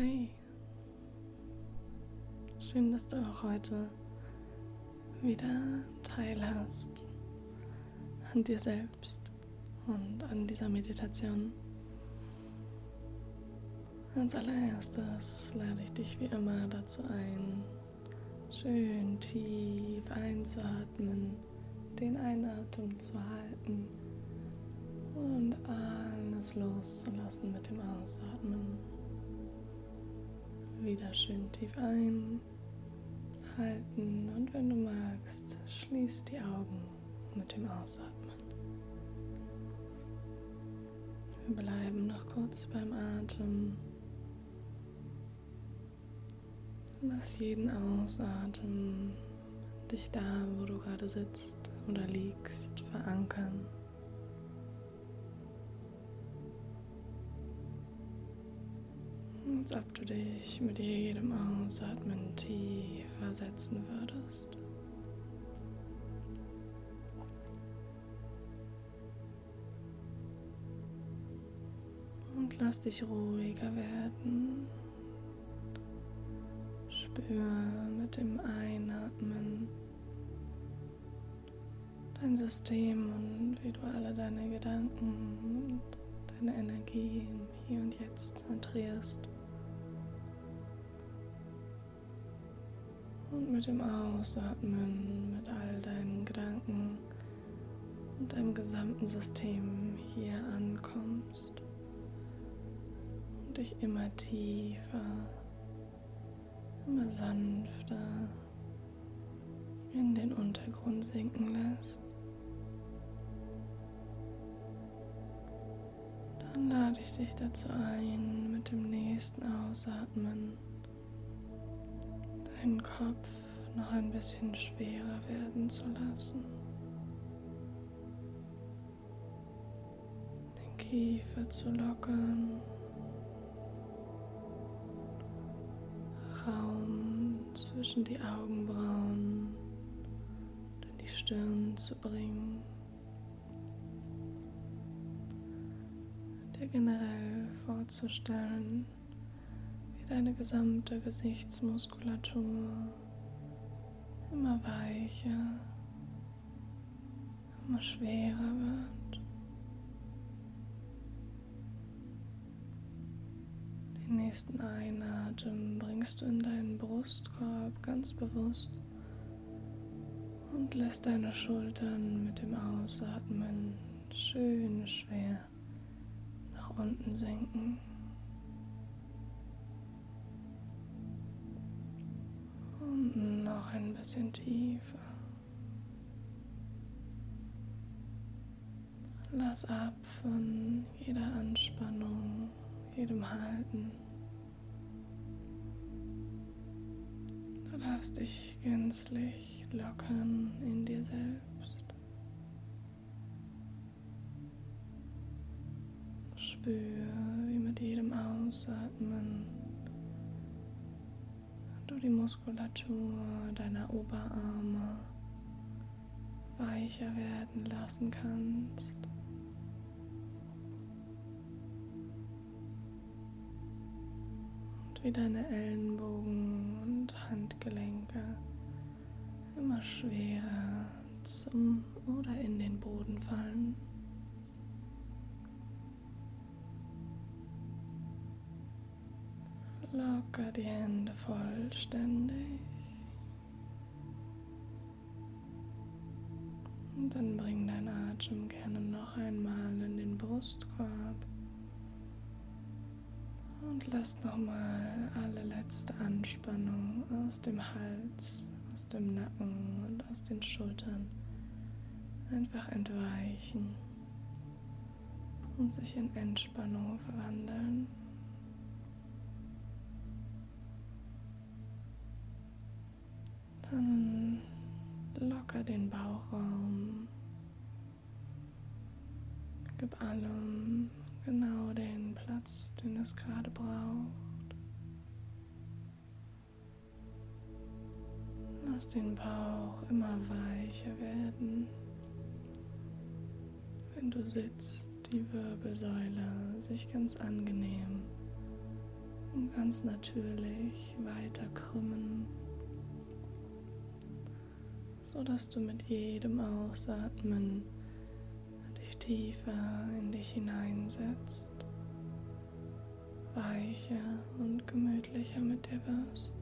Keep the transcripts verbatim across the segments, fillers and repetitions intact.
Hi, schön, dass du auch heute wieder teilhast an dir selbst und an dieser Meditation. Als allererstes lade ich dich wie immer dazu ein, schön tief einzuatmen, den Einatmen zu halten und alles loszulassen mit dem Ausatmen. Wieder schön tief ein, halten und wenn du magst, schließ die Augen mit dem Ausatmen. Wir bleiben noch kurz beim Atem. Lass jeden Ausatmen dich da, wo du gerade sitzt oder liegst, verankern. Als ob du dich mit jedem Ausatmen tiefer setzen würdest. Und lass dich ruhiger werden. Spür mit dem Einatmen dein System und wie du alle deine Gedanken und deine Energie im Hier und Jetzt zentrierst. Und mit dem Ausatmen, mit all deinen Gedanken und deinem gesamten System hier ankommst und dich immer tiefer, immer sanfter in den Untergrund sinken lässt. Dann lade ich dich dazu ein, mit dem nächsten Ausatmen deinen Kopf noch ein bisschen schwerer werden zu lassen. Den Kiefer zu lockern. Raum zwischen die Augenbrauen und in die Stirn zu bringen. Dir generell vorzustellen, wie deine gesamte Gesichtsmuskulatur immer weicher, immer schwerer wird. Den nächsten Einatmen bringst du in deinen Brustkorb ganz bewusst und lässt deine Schultern mit dem Ausatmen schön schwer nach unten sinken. Und noch ein bisschen tiefer. Lass ab von jeder Anspannung, jedem Halten. Du darfst dich gänzlich lockern in dir selbst. Spür, wie mit jedem Ausatmen du die Muskulatur deiner Oberarme weicher werden lassen kannst. Und wie deine Ellenbogen und Handgelenke immer schwerer zum oder in den Boden fallen. Locker die Hände vollständig und dann bring deinen Atem gerne noch einmal in den Brustkorb und lass nochmal alle letzte Anspannung aus dem Hals, aus dem Nacken und aus den Schultern einfach entweichen und sich in Entspannung verwandeln. Dann locker den Bauchraum, gib allem genau den Platz, den es gerade braucht. Lass den Bauch immer weicher werden. Wenn du sitzt, die Wirbelsäule sich ganz angenehm und ganz natürlich weiter krümmen, sodass du mit jedem Ausatmen dich tiefer in dich hineinsetzt, weicher und gemütlicher mit dir wirst.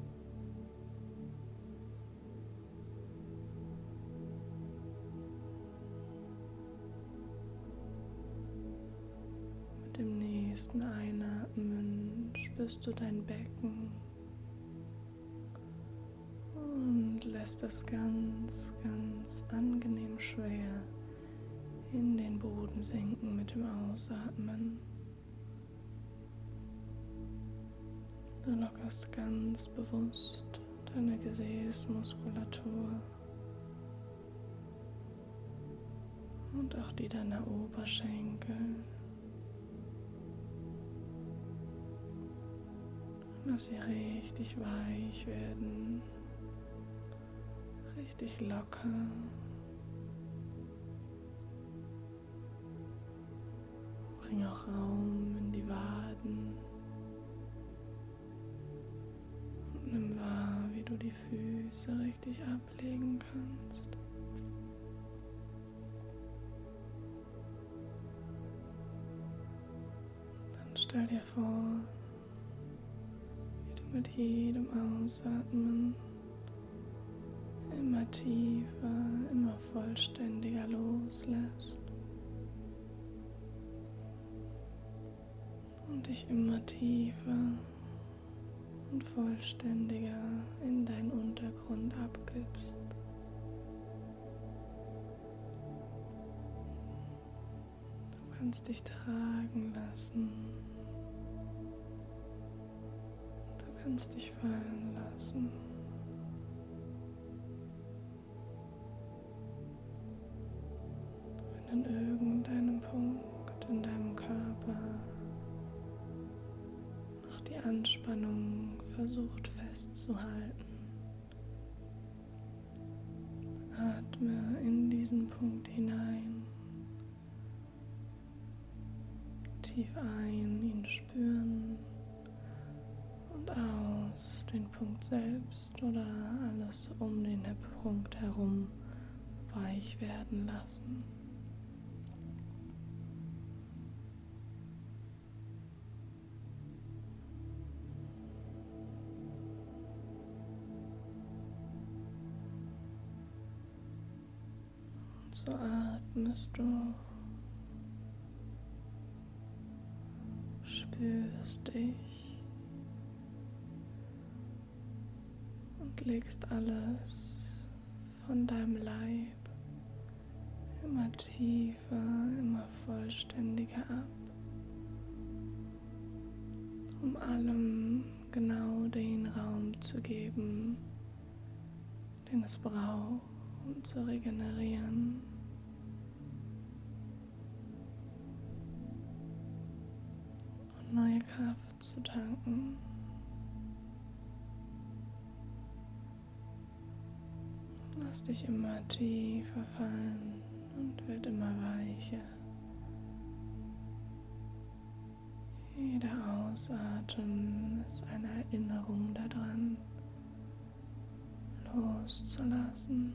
Mit dem nächsten Einatmen spürst du dein Becken und lässt es ganz, ganz angenehm schwer in den Boden sinken mit dem Ausatmen. Du lockerst ganz bewusst deine Gesäßmuskulatur und auch die deiner Oberschenkel. Lass sie richtig weich werden, richtig locker. Bring auch Raum in die Waden und nimm wahr, wie du die Füße richtig ablegen kannst. Dann stell dir vor, wie du mit jedem Ausatmen immer tiefer, immer vollständiger loslässt und dich immer tiefer und vollständiger in deinen Untergrund abgibst. Du kannst dich tragen lassen. Du kannst dich fallen lassen. Wenn an irgendeinem Punkt in deinem Körper noch die Anspannung versucht festzuhalten, atme in diesen Punkt hinein, tief ein, ihn spüren und aus, den Punkt selbst oder alles um den Punkt herum weich werden lassen. So atmest du, spürst dich und legst alles von deinem Leib immer tiefer, immer vollständiger ab, um allem genau den Raum zu geben, den es braucht, um zu regenerieren. Und neue Kraft zu tanken. Lass dich immer tiefer fallen und wird immer weicher. Jeder Ausatmen ist eine Erinnerung daran, loszulassen.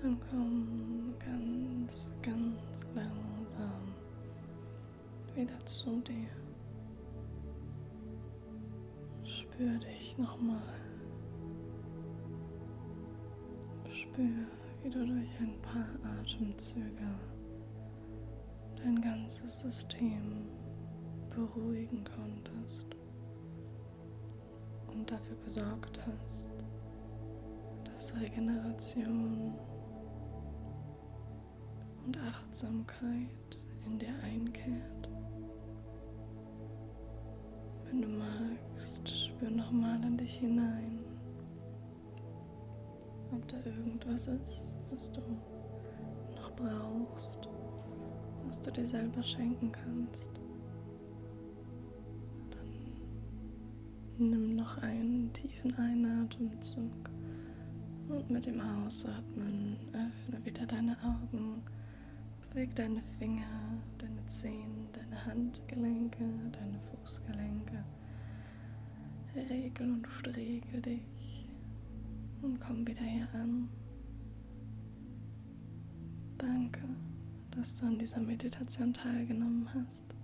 Dann komm ganz, ganz langsam wieder zu dir. Spür dich nochmal. Spür, wie du durch ein paar Atemzüge dein ganzes System beruhigen konntest und dafür gesorgt hast, dass Regeneration und Achtsamkeit in dir einkehrt. Wenn du magst, spür nochmal in dich hinein, ob da irgendwas ist, was du noch brauchst, was du dir selber schenken kannst. Dann nimm noch einen tiefen Einatemzug und mit dem Ausatmen öffne wieder deine Augen, beweg deine Finger, deine Zehen, deine Handgelenke, deine Fußgelenke, regel und striegel dich und komm wieder hier an. Danke, dass du an dieser Meditation teilgenommen hast.